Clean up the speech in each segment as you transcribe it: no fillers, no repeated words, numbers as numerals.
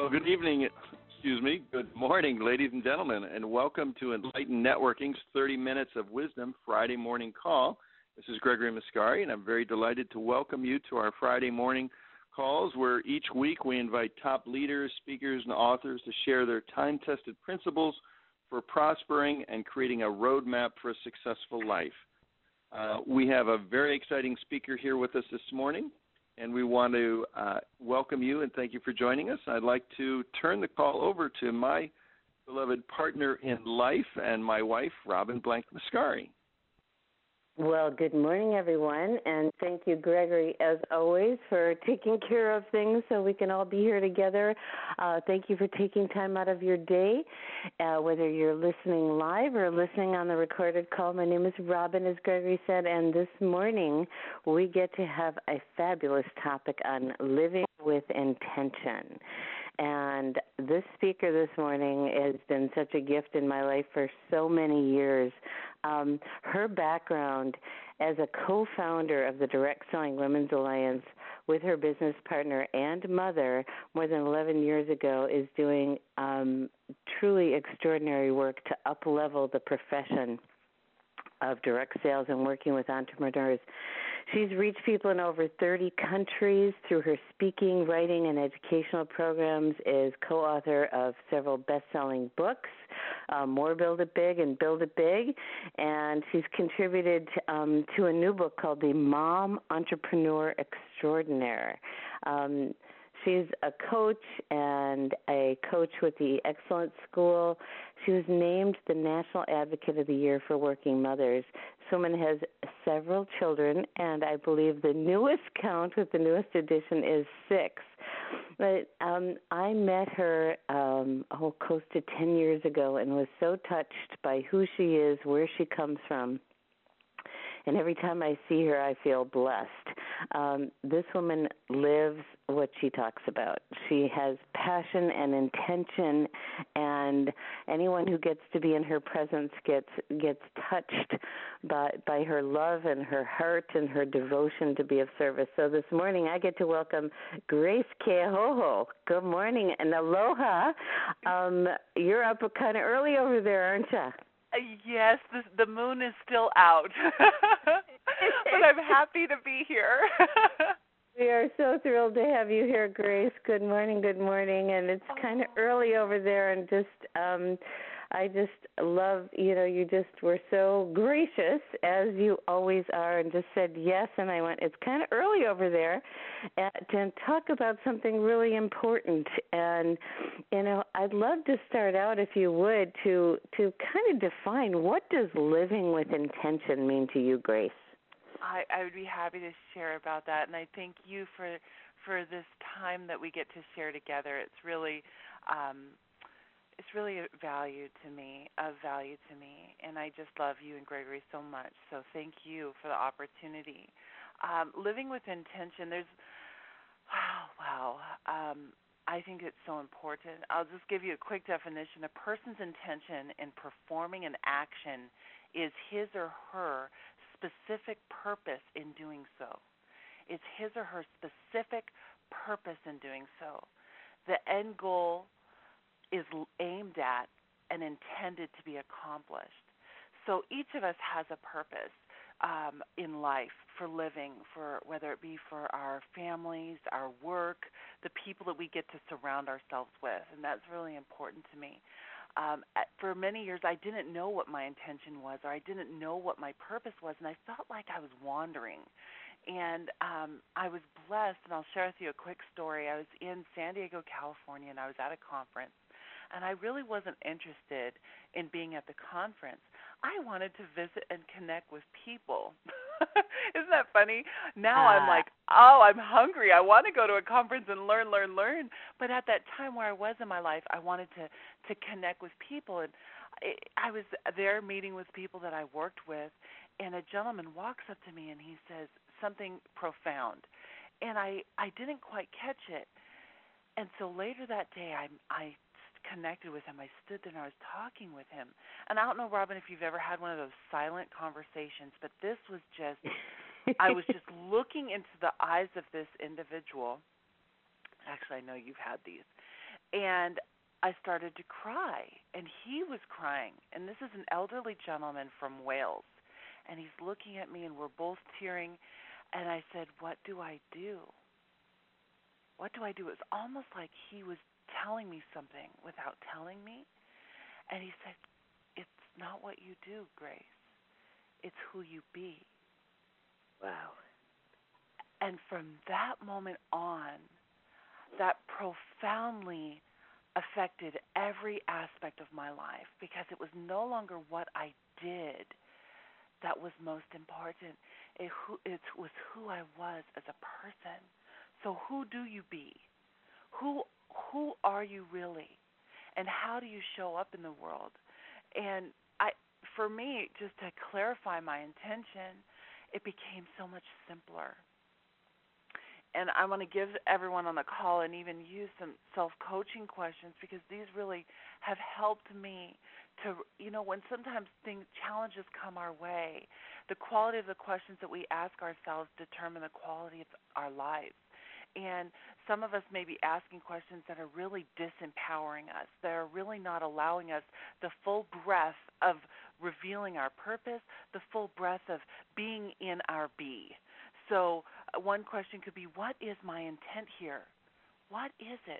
Well, good evening, good morning, ladies and gentlemen, and welcome to Enlightened Networking's 30 Minutes of Wisdom Friday morning call. This is Gregory Mascari, and I'm very delighted to welcome you to our Friday morning calls where each week we invite top leaders, speakers, and authors to share their time-tested principles for prospering and creating a roadmap for a successful life. We have a very exciting speaker here with us this morning, and we want to welcome you and thank you for joining us. I'd like to turn the call over to my beloved partner in life and my wife, Robin Blank Mascari. Well, good morning, everyone, and thank you, Gregory, as always, for taking care of things so we can all be here together. Thank you for taking time out of your day, whether you're listening live or listening on the recorded call. My name is Robin, as Gregory said, and this morning we get to have a fabulous topic on living with intention. And this speaker this morning has been such a gift in my life for so many years. Her background as a co-founder of the Direct Selling Women's Alliance with her business partner and mother more than 11 years ago is doing truly extraordinary work to up-level the profession of direct sales and working with entrepreneurs. She's reached people in over 30 countries through her speaking, writing, and educational programs, is co-author of several best-selling books, More Build It Big and Build It Big, and she's contributed to a new book called The Mom Entrepreneur Extraordinaire. She's a coach and a coach with the Excellence School. She was named the National Advocate of the Year for Working Mothers. This woman has several children, and I believe the newest count with the newest edition is 6. But I met her close to 10 years ago and was so touched by who she is, where she comes from. And every time I see her, I feel blessed. This woman lives what she talks about. She has passion and intention, and anyone who gets to be in her presence gets touched by her love and her heart and her devotion to be of service. So this morning, I get to welcome Grace Kehoho. Good morning and aloha. You're up kind of early over there, aren't you? Yes, the moon is still out, but I'm happy to be here. We are so thrilled to have you here, Grace. Good morning, and it's kind of early over there, and I just love, you just were so gracious, as you always are, and just said yes, and I went, it's kind of early over there, to talk about something really important. And, I'd love to start out, if you would, to kind of define, what does living with intention mean to you, Grace? I would be happy to share about that, and I thank you for this time that we get to share together. It's really a value to me, and I just love you and Gregory so much. So thank you for the opportunity. Living with intention, I think it's so important. I'll just give you a quick definition. A person's intention in performing an action is his or her specific purpose in doing so. It's his or her specific purpose in doing so. The end goal is aimed at and intended to be accomplished. So each of us has a purpose in life for living, for whether it be for our families, our work, the people that we get to surround ourselves with, and that's really important to me. For many years, I didn't know what my intention was, or I didn't know what my purpose was, and I felt like I was wandering. And I was blessed, and I'll share with you a quick story. I was in San Diego, California, and I was at a conference, and I really wasn't interested in being at the conference. I wanted to visit and connect with people. Isn't that funny? Now I'm like, I'm hungry. I want to go to a conference and learn. But at that time where I was in my life, I wanted to connect with people. And I was there meeting with people that I worked with, and a gentleman walks up to me and he says something profound. And I didn't quite catch it. And so later that day, I connected with him. I stood there and I was talking with him. And I don't know, Robin, if you've ever had one of those silent conversations, but this was just, I was just looking into the eyes of this individual. Actually, I know you've had these. And I started to cry, and he was crying. And this is an elderly gentleman from Wales, and he's looking at me, and we're both tearing. And I said, what do I do? What do I do? It was almost like he was telling me something without telling me. And he said, it's not what you do, Grace. It's who you be. Wow. And from that moment on, that profoundly affected every aspect of my life, because it was no longer what I did that was most important. It was who I was as a person. So who do you be? Who are you really? And how do you show up in the world? And for me, just to clarify my intention, it became so much simpler. And I want to give everyone on the call and even use some self-coaching questions, because these really have helped me to, when sometimes challenges come our way, the quality of the questions that we ask ourselves determine the quality of our lives. And some of us may be asking questions that are really disempowering us, that are really not allowing us the full breadth of revealing our purpose, the full breadth of being in our be. So one question could be, what is my intent here? What is it?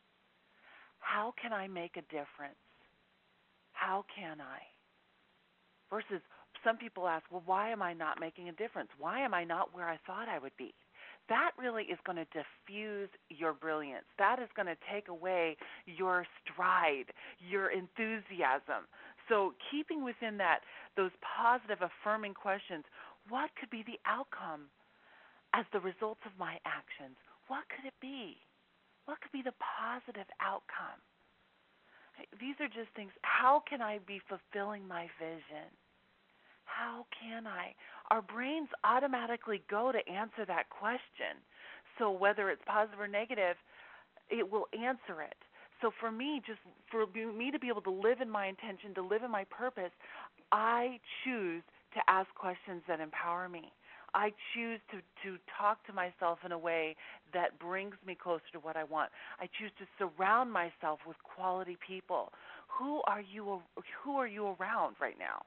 How can I make a difference? How can I? Versus some people ask, well, why am I not making a difference? Why am I not where I thought I would be? That really is going to diffuse your brilliance. That is going to take away your stride, your enthusiasm. So keeping within those positive, affirming questions, what could be the outcome as the results of my actions? What could it be? What could be the positive outcome? These are just things. How can I be fulfilling my vision? How can I? Our brains automatically go to answer that question. So whether it's positive or negative, it will answer it. So for me, just for me to be able to live in my intention, to live in my purpose, I choose to ask questions that empower me. I choose to talk to myself in a way that brings me closer to what I want. I choose to surround myself with quality people. Who are you around right now?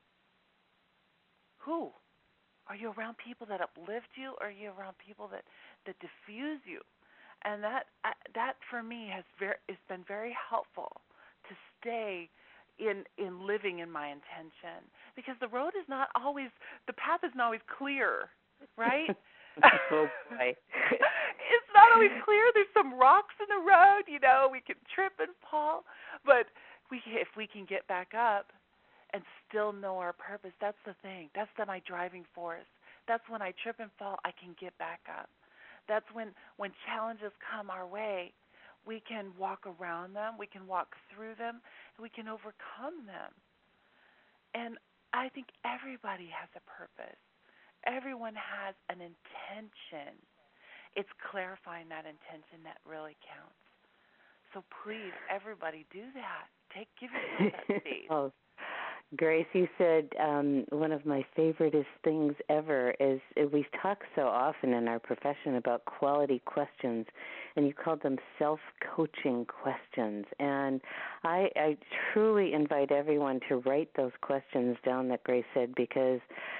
Who? Are you around people that uplift you, or are you around people that diffuse you? And that for me has been very helpful to stay in living in my intention, because the path is not always clear, right? Oh boy. It's not always clear. There's some rocks in the road, we can trip and fall, but if we can get back up and still know our purpose, that's the thing. That's my driving force. That's when I trip and fall, I can get back up. That's when challenges come our way, we can walk around them, we can walk through them, and we can overcome them. And I think everybody has a purpose. Everyone has an intention. It's clarifying that intention that really counts. So please, everybody, do that. Give yourself that space. Oh, Grace, you said one of my favoriteest things ever is we talk so often in our profession about quality questions, and you called them self-coaching questions. And I truly invite everyone to write those questions down that Grace said, because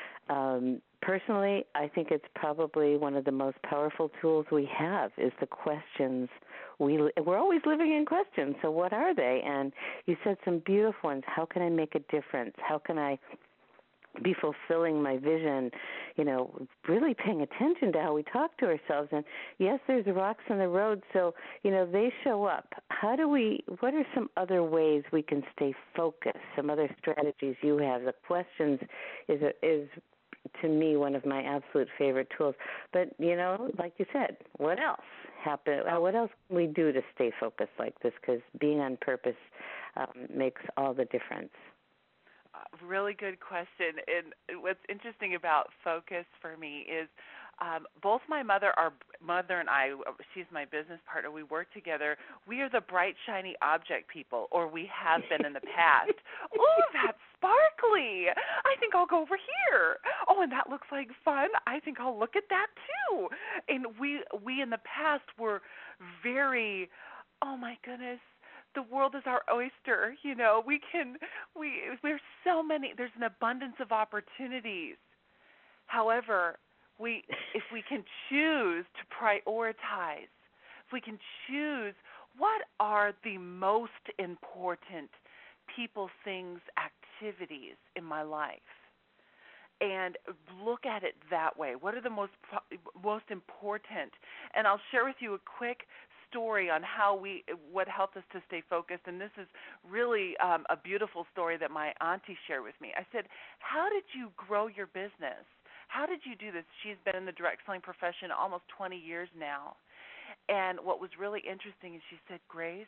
personally, I think it's probably one of the most powerful tools we have is the questions. We're always living in questions, so what are they? And you said some beautiful ones. How can I make a difference? How can I be fulfilling my vision? Really paying attention to how we talk to ourselves. And yes, there's rocks in the road, so, they show up. What are some other ways we can stay focused, some other strategies you have? The questions is to me one of my absolute favorite tools. But, like you said, what else what else can we do to stay focused like this? Because being on purpose makes all the difference. Really good question. And what's interesting about focus for me is both my mother and I, she's my business partner, we work together. We are the bright, shiny object people, or we have been in the past. Oh, that's sparkly. I think I'll go over here. Oh, and that looks like fun. I think I'll look at that too. And we in the past were very oh my goodness, the world is our oyster. There's so many. There's an abundance of opportunities. However, if we can choose to prioritize, if we can choose what are the most important people, things, activities in my life, and look at it that way. What are the most important? And I'll share with you a quick story on what helped us to stay focused. And this is really a beautiful story that my auntie shared with me. I said, "How did you grow your business? How did you do this?" She's been in the direct selling profession almost 20 years now. And what was really interesting is she said, "Grace,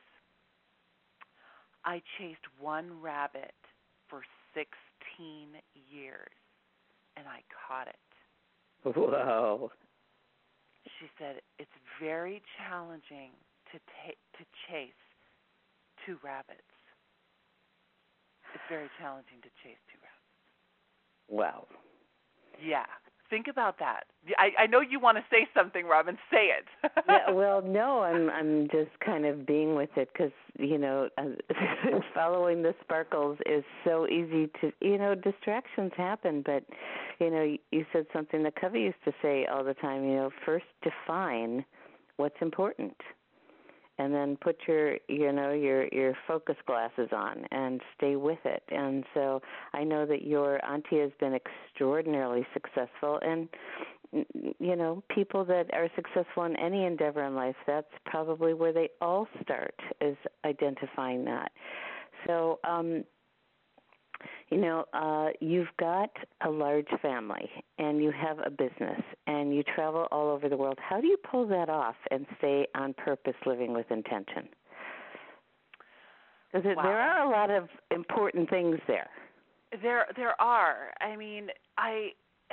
I chased one rabbit for 16 years, and I caught it." Whoa. She said, "It's very challenging to chase two rabbits. It's very challenging to chase two rabbits." Wow. Yeah. Think about that. I know you want to say something, Robin. Say it. Yeah, well, no, I'm just kind of being with it because, following the sparkles is so easy to, distractions happen. But, you said something that Covey used to say all the time, first define what's important. And then put your focus glasses on and stay with it. And so I know that your auntie has been extraordinarily successful. And, people that are successful in any endeavor in life, that's probably where they all start, is identifying that. So, you've got a large family and you have a business and you travel all over the world. How do you pull that off and stay on purpose, living with intention? Because there are a lot of important things there. There are. I mean, I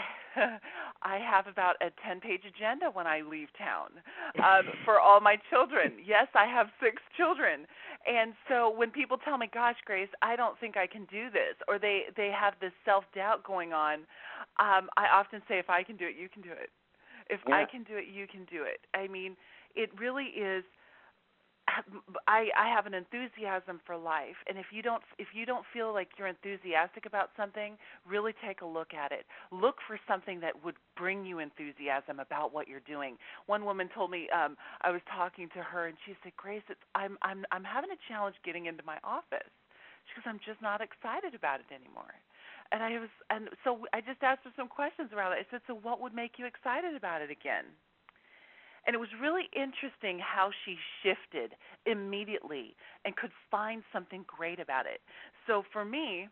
have about a 10-page agenda when I leave town for all my children. Yes, I have 6 children. And so when people tell me, "Gosh, Grace, I don't think I can do this," or they have this self-doubt going on, I often say, if I can do it, you can do it. If I can do it, you can do it. I mean, it really is. I have an enthusiasm for life, and if you don't feel like you're enthusiastic about something, really take a look at it. Look for something that would bring you enthusiasm about what you're doing. One woman told me, I was talking to her, and she said, "Grace, I'm having a challenge getting into my office." She goes, "I'm just not excited about it anymore." And so I just asked her some questions around it. I said, "So what would make you excited about it again?" And it was really interesting how she shifted immediately and could find something great about it. So for me,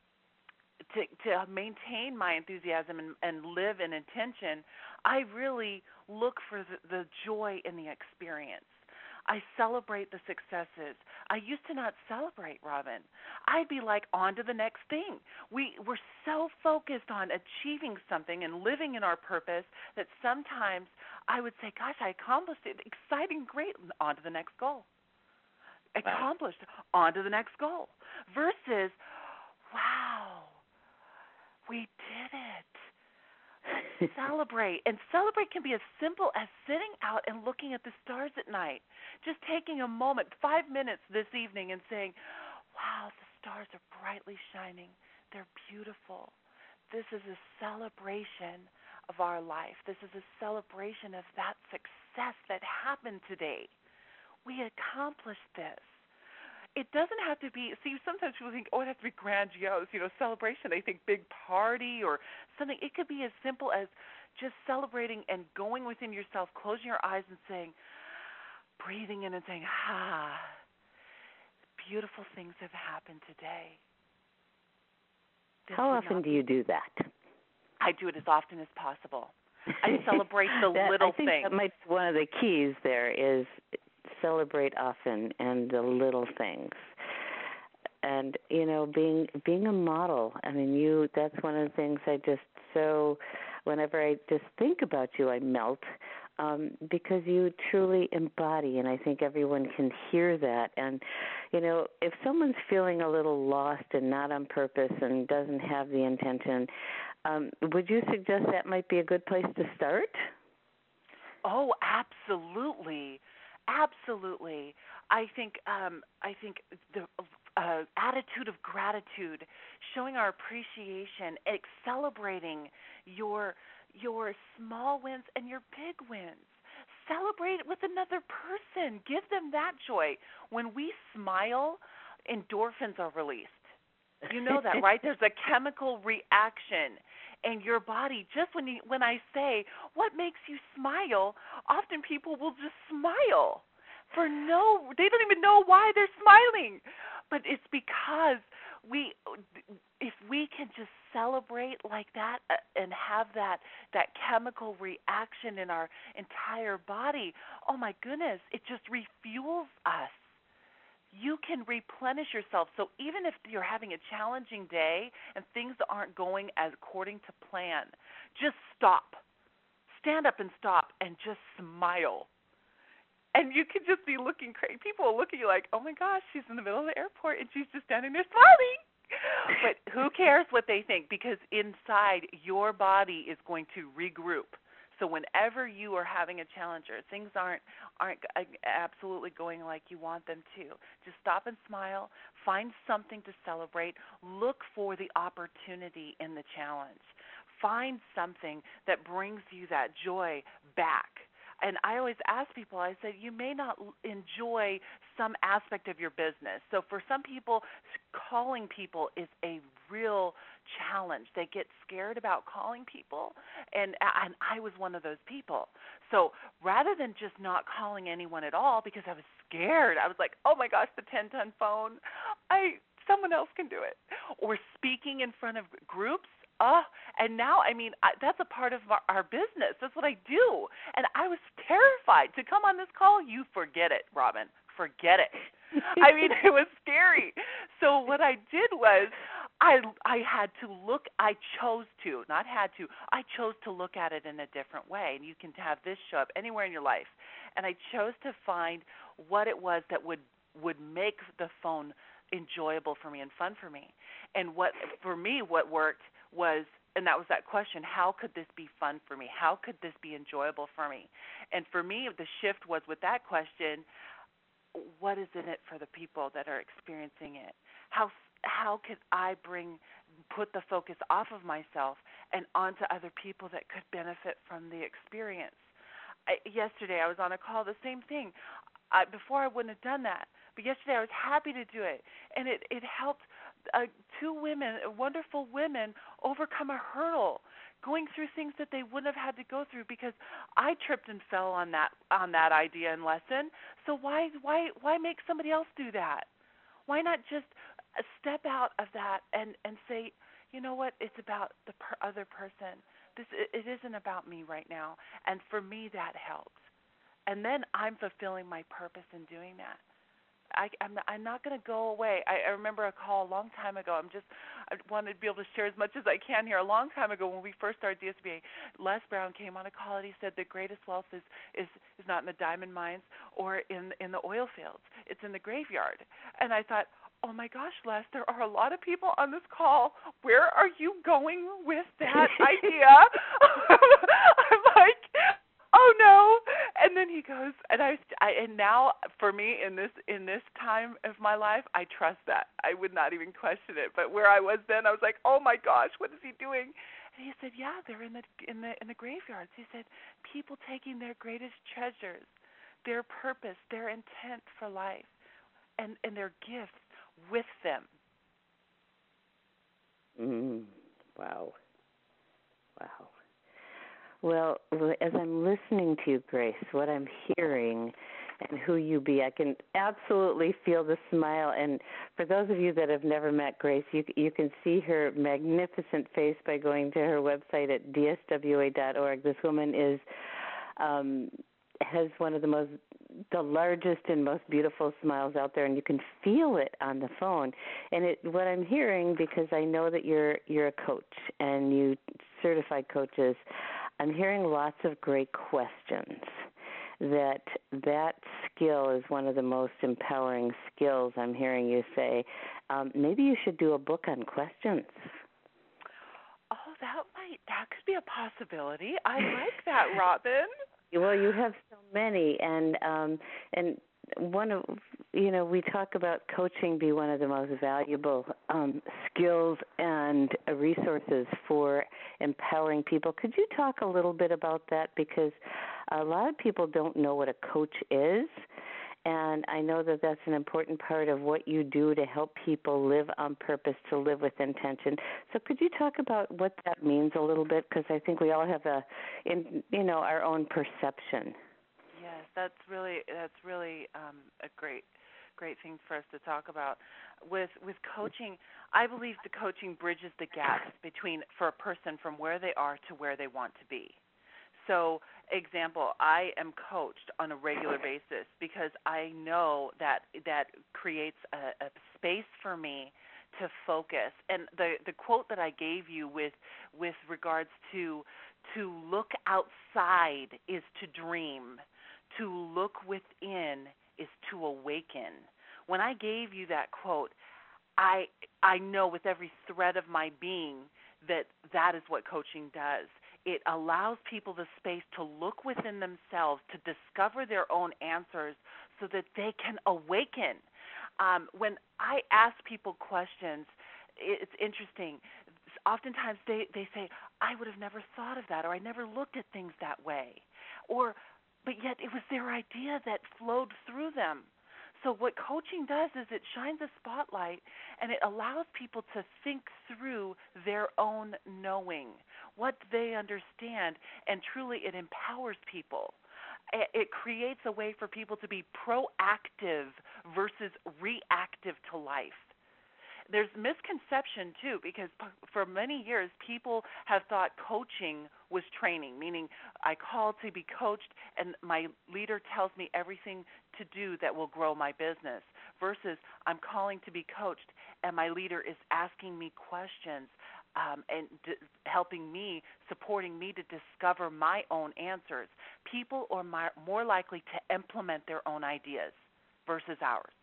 to maintain my enthusiasm and live in intention, I really look for the joy in the experience. I celebrate the successes. I used to not celebrate, Robin. I'd be like, on to the next thing. We're so focused on achieving something and living in our purpose that sometimes I would say, "Gosh, I accomplished it. Exciting, great. On to the next goal." Accomplished. On to the next goal. Versus, "Wow, we did it. Let's celebrate." And celebrate can be as simple as sitting out and looking at the stars at night. Just taking a moment, 5 minutes this evening, and saying, "Wow, the stars are brightly shining. They're beautiful. This is a celebration of our life. This is a celebration of that success that happened today. We accomplished this." It doesn't have to be, see, sometimes people think, it has to be grandiose, celebration. They think big party or something. It could be as simple as just celebrating and going within yourself, closing your eyes and saying, breathing in and saying, beautiful things have happened today. How often do you do that? I do it as often as possible. I celebrate the little things. I think that might be one of the keys there is celebrate often and the little things. And, being a model, I mean, that's one of the things whenever I just think about you, I melt, because you truly embody, and I think everyone can hear that. And, if someone's feeling a little lost and not on purpose and doesn't have the intention, would you suggest that might be a good place to start? Oh, absolutely. Absolutely. I think the attitude of gratitude, showing our appreciation, celebrating your small wins and your big wins. Celebrate it with another person. Give them that joy. When we smile, endorphins are released. You know that, right? There's a chemical reaction in your body. Just when I say, what makes you smile, often people will just smile they don't even know why they're smiling. But it's because if we can just celebrate like that and have that chemical reaction in our entire body, oh my goodness, it just refuels us. You can replenish yourself. So even if you're having a challenging day and things aren't going as according to plan, just stop. Stand up and stop and just smile. And you can just be looking crazy. People will look at you like, oh my gosh, she's in the middle of the airport and she's just standing there smiling. But who cares what they think? Because inside, your body is going to regroup. So whenever you are having a challenge or things aren't absolutely going like you want them to, just stop and smile. Find something to celebrate. Look for the opportunity in the challenge. Find something that brings you that joy back. And I always ask people, I said, you may not enjoy some aspect of your business. So for some people, calling people is a real challenge. They get scared about calling people, and I was one of those people. So rather than just not calling anyone at all because I was scared, I was like, oh my gosh, the 10-ton phone, someone else can do it. Or speaking in front of groups. And now, that's a part of our business. That's what I do. And I was terrified to come on this call. You forget it, Robin. Forget it. It was scary. So what I did was I had to look. I chose to look at it in a different way. And you can have this show up anywhere in your life. And I chose to find what it was that would make the phone enjoyable for me and fun for me. And what worked was, and that was that question, how could this be fun for me? How could this be enjoyable for me? And for me, the shift was with that question, what is in it for the people that are experiencing it? How could I put the focus off of myself and onto other people that could benefit from the experience? Yesterday I was on a call, the same thing. Before I wouldn't have done that, but yesterday I was happy to do it, and it helped two women, wonderful women, overcome a hurdle, going through things that they wouldn't have had to go through because I tripped and fell on that idea and lesson. So why make somebody else do that? Why not just step out of that and say, you know what, it's about the other person. It isn't about me right now. And for me, that helps. And then I'm fulfilling my purpose in doing that. I'm not going to go away. I remember a call a long time ago. I wanted to be able to share as much as I can here. A long time ago when we first started DSBA, Les Brown came on a call and he said the greatest wealth is not in the diamond mines or in the oil fields. It's in the graveyard. And I thought, oh my gosh, Les, there are a lot of people on this call. Where are you going with that idea? I'm like, oh no. And then he goes, and now for me in this time of my life, I trust that. I would not even question it. But where I was then, I was like, oh my gosh, what is he doing? And he said, yeah, they're in the graveyards. He said, people taking their greatest treasures, their purpose, their intent for life, and their gifts with them. Wow. Well, as I'm listening to you, Grace, what I'm hearing and who you be, I can absolutely feel the smile. And for those of you that have never met Grace, you can see her magnificent face by going to her website at dswa.org. This woman has one of the largest and most beautiful smiles out there, and you can feel it on the phone. And what I'm hearing, because I know that you're a coach and you certified coaches, I'm hearing lots of great questions. That skill is one of the most empowering skills. I'm hearing you say, maybe you should do a book on questions. Oh, that could be a possibility. I like that, Robin. Well, you have so many, and one of we talk about coaching be one of the most valuable skills and resources for empowering people. Could you talk a little bit about that, because a lot of people don't know what a coach is, and I know that that's an important part of what you do to help people live on purpose, to live with intention. So could you talk about what that means a little bit, because I think we all have our own perception. Yes, that's really a great thing for us to talk about. With coaching, I believe the coaching bridges the gap for a person from where they are to where they want to be. So, example, I am coached on a regular basis because I know that creates a space for me to focus. And the quote that I gave you with regards to look outside is to dream. To look within is to awaken. When I gave you that quote, I know with every thread of my being that is what coaching does. It allows people the space to look within themselves, to discover their own answers so that they can awaken. When I ask people questions, it's interesting. Oftentimes they say, I would have never thought of that, or I never looked at things that way. But yet it was their idea that flowed through them. So what coaching does is it shines a spotlight and it allows people to think through their own knowing, what they understand, and truly it empowers people. It creates a way for people to be proactive versus reactive to life. There's misconception, too, because for many years people have thought coaching was training, meaning I call to be coached and my leader tells me everything to do that will grow my business, versus I'm calling to be coached and my leader is asking me questions and helping me, supporting me to discover my own answers. People are more likely to implement their own ideas versus ours.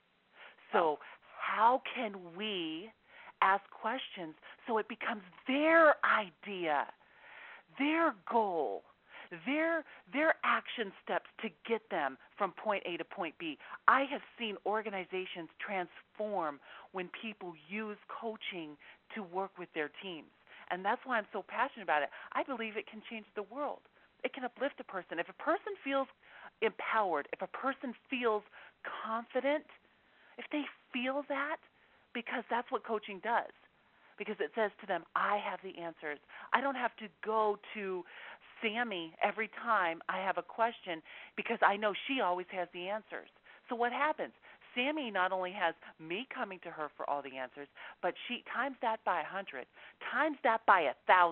So how can we ask questions so it becomes their idea, their goal, their action steps to get them from point A to point B? I have seen organizations transform when people use coaching to work with their teams. And that's why I'm so passionate about it. I believe it can change the world. It can uplift a person. If a person feels empowered, if a person feels confident, if they feel that, because that's what coaching does, because it says to them, I have the answers. I don't have to go to Sammy every time I have a question because I know she always has the answers. So what happens? Sammy not only has me coming to her for all the answers, but she times that by 100, times that by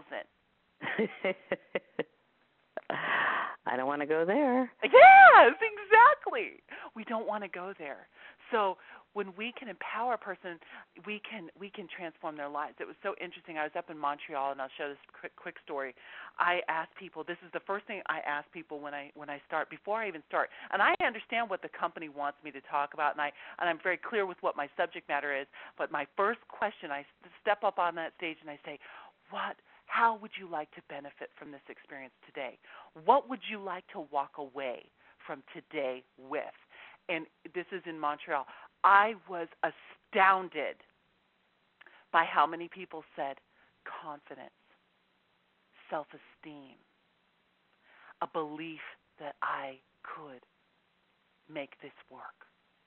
1,000. I don't want to go there. Yes, exactly. We don't want to go there. So when we can empower a person, we can transform their lives. It was so interesting. I was up in Montreal, and I'll share this quick story. I asked people. This is the first thing I ask people when I start, before I even start. And I understand what the company wants me to talk about, and I'm very clear with what my subject matter is. But my first question, I step up on that stage and I say, how would you like to benefit from this experience today? What would you like to walk away from today with? And this is in Montreal. I was astounded by how many people said confidence, self-esteem, a belief that I could make this work.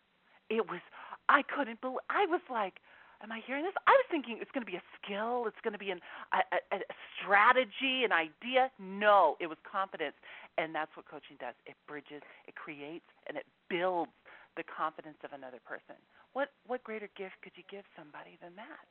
I couldn't believe, I was like, am I hearing this? I was thinking it's going to be a skill, it's going to be a strategy, an idea. No, it was confidence. And that's what coaching does. It bridges, it creates, and it builds the confidence of another person. What greater gift could you give somebody than that?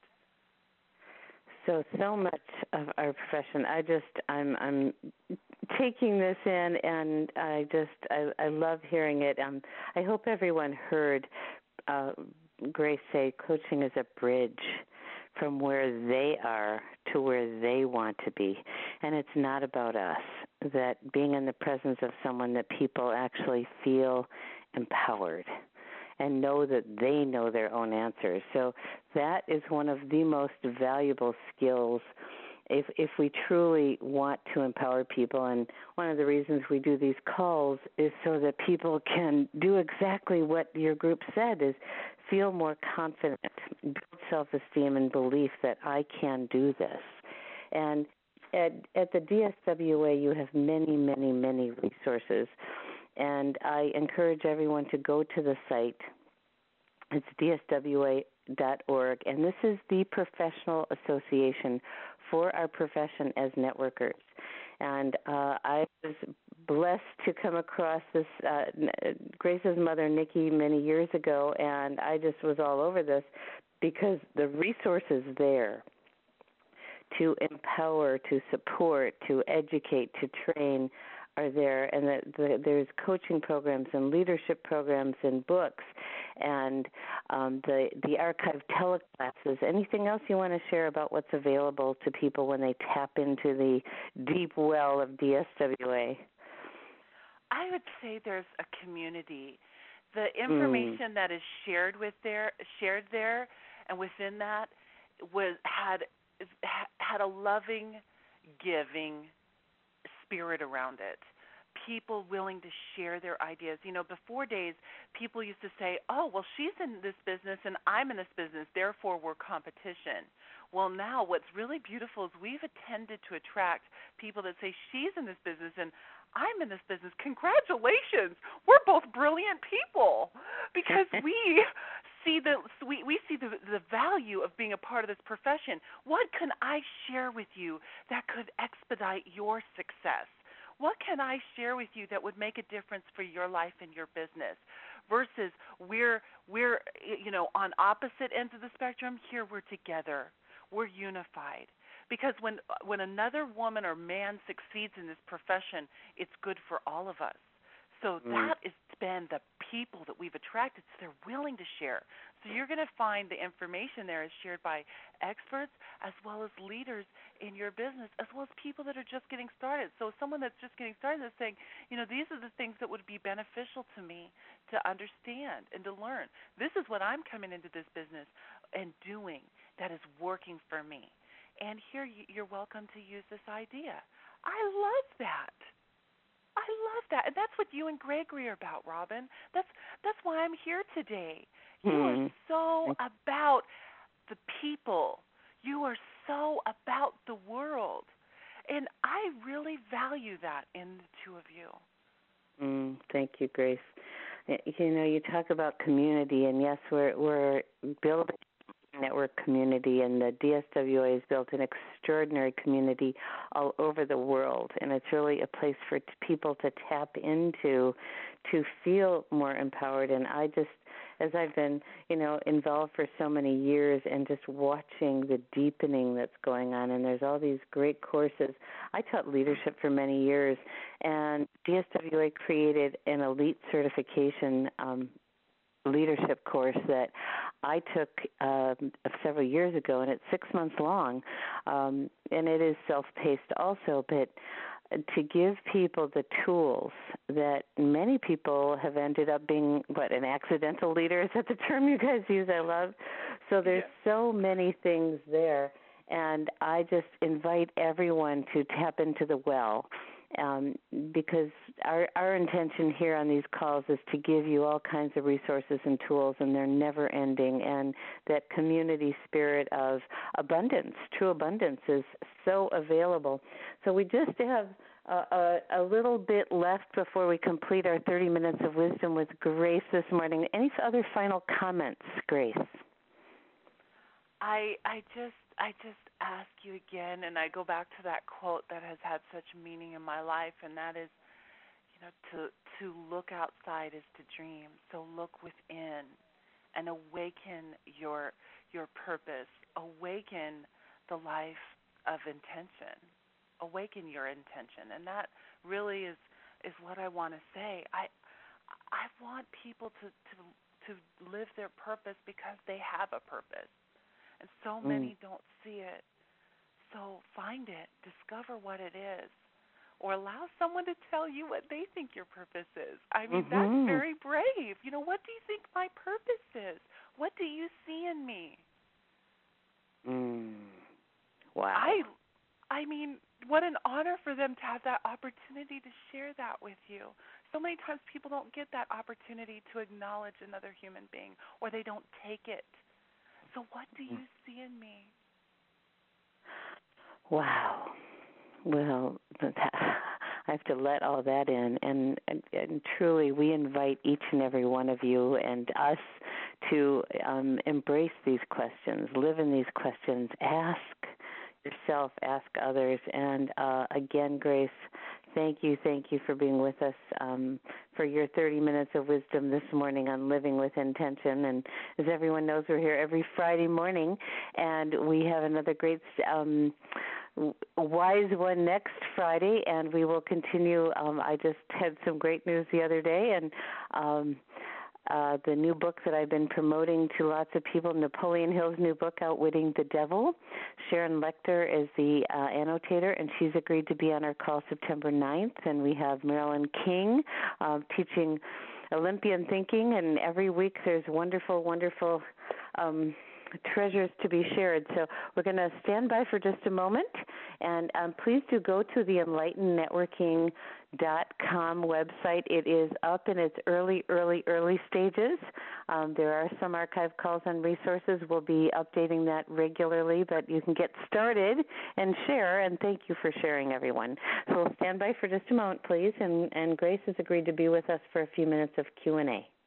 So much of our profession. I'm taking this in, and I love hearing it. I hope everyone heard Grace say coaching is a bridge from where they are to where they want to be. And it's not about us, that being in the presence of someone that people actually feel empowered and know that they know their own answers. So that is one of the most valuable skills if we truly want to empower people, and one of the reasons we do these calls is so that people can do exactly what your group said, is feel more confident, build self-esteem and belief that I can do this. And at the DSWA, you have many, many, many resources, and I encourage everyone to go to the site. It's dswa.org, and this is the professional association for our profession as networkers. And I was blessed to come across this, Grace's mother, Nikki, many years ago, and I just was all over this because the resources there to empower, to support, to educate, to train are there, and there's coaching programs and leadership programs and books and the archived teleclasses. Anything else you want to share about what's available to people when they tap into the deep well of DSWA? I would say there's a community. The information that is shared there, and within that had a loving, giving spirit around it. People willing to share their ideas. Before days, people used to say, oh, well, she's in this business and I'm in this business, therefore we're competition. Well, now what's really beautiful is we've tended to attract people that say, she's in this business and I'm in this business. Congratulations. We're both brilliant people, because we see the value of being a part of this profession. What can I share with you that could expedite your success? What can I share with you that would make a difference for your life and your business? Versus we're on opposite ends of the spectrum. Here we're together. We're unified. Because when another woman or man succeeds in this profession, it's good for all of us. So that has been the people that we've attracted. So they're willing to share. So you're going to find the information there is shared by experts as well as leaders in your business, as well as people that are just getting started. So someone that's just getting started is saying, these are the things that would be beneficial to me to understand and to learn. This is what I'm coming into this business and doing that is working for me. And here you're welcome to use this idea. I love that. I love that. And that's what you and Gregory are about, Robin. That's why I'm here today. You are so about the people. You are so about the world. And I really value that in the two of you. Thank you, Grace. You talk about community, and yes, we're building network community, and the DSWA has built an extraordinary community all over the world, and it's really a place for people to tap into to feel more empowered. And I just, as I've been, involved for so many years and just watching the deepening that's going on, and there's all these great courses. I taught leadership for many years, and DSWA created an elite certification leadership course that I took several years ago, and it's 6 months long, and it is self-paced also, but to give people the tools that many people have ended up being, an accidental leader? Is that the term you guys use? I love. So there's so many things there, and I just invite everyone to tap into the well. Because our intention here on these calls is to give you all kinds of resources and tools, and they're never ending, and that community spirit of abundance, true abundance, is so available. So we just have a little bit left before we complete our 30 minutes of wisdom with Grace this morning. Any other final comments, Grace? I just ask you again, and I go back to that quote that has had such meaning in my life, and that is, to look outside is to dream. So look within and awaken your purpose. Awaken the life of intention. Awaken your intention, and that really is what I want to say. I want people to live their purpose because they have a purpose. And so many don't see it. So find it, discover what it is, or allow someone to tell you what they think your purpose is. I mean, that's very brave. What do you think my purpose is? What do you see in me? Wow. I mean, what an honor for them to have that opportunity to share that with you. So many times people don't get that opportunity to acknowledge another human being, or they don't take it. So what do you see in me? Wow. Well, I have to let all that in, and truly, we invite each and every one of you and us to embrace these questions, live in these questions, ask yourself, ask others, and again, Grace, thank you for being with us for your 30 minutes of wisdom this morning on Living with Intention. And as everyone knows, we're here every Friday morning, and we have another great wise one next Friday, and we will continue. I just had some great news the other day, and the new book that I've been promoting to lots of people, Napoleon Hill's new book, Outwitting the Devil. Sharon Lechter is the annotator, and she's agreed to be on our call September 9th. And we have Marilyn King teaching Olympian thinking, and every week there's wonderful treasures to be shared. So we're going to stand by for just a moment, and please do go to the enlightenednetworking.com website. It is up in its early stages. There are some archive calls and resources. We'll be updating that regularly, but you can get started and share, and thank you for sharing, everyone. So we'll stand by for just a moment, please, and Grace has agreed to be with us for a few minutes of Q&A.